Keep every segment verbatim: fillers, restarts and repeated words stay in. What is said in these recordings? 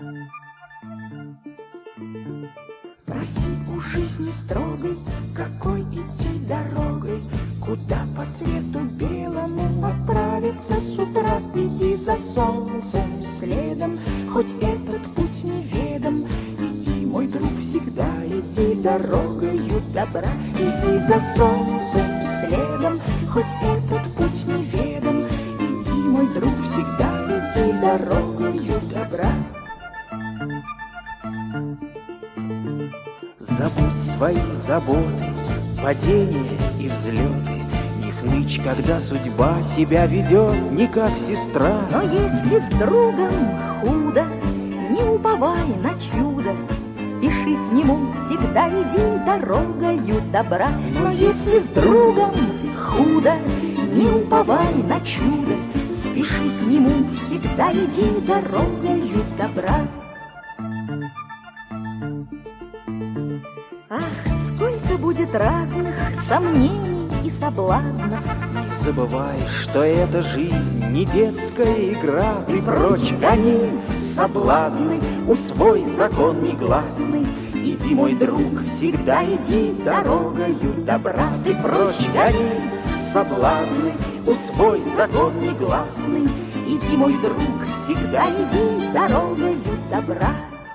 Спроси у жизни строгой, какой идти дорогой, куда по свету белому отправиться с утра. Иди за солнцем следом, хоть этот путь неведом. Иди, мой друг, всегда иди дорогою добра. Иди за солнцем следом, хоть этот путь неведом. Иди, мой друг, всегда иди дорогою добра. Забудь свои заботы, падения и взлеты. Не хнычь, когда судьба себя ведет не как сестра. Но если с другом худо, не уповай на чудо. Спеши к нему, всегда иди дорогою добра. Но если с другом худо, не уповай на чудо. Спеши к нему, всегда иди дорогою добра. Ах, сколько будет разных сомнений и соблазнов. Не забывай, что эта жизнь не детская игра. Ты прочь гони соблазны, усвой закон негласный. Иди, мой друг, всегда иди дорогою добра. Ты прочь гони соблазны, усвой закон негласный. Иди, мой друг, всегда иди дорогою добра.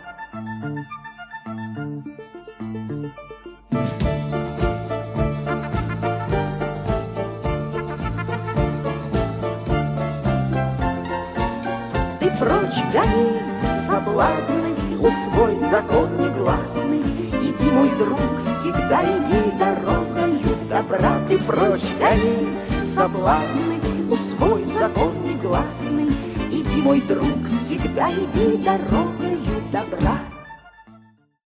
Прочь гони соблазны, усвой закон негласный. Иди, мой друг, всегда иди дорогою добра. Ты прочь гони соблазны, усвой закон негласный. Иди, мой друг, всегда иди дорогою добра.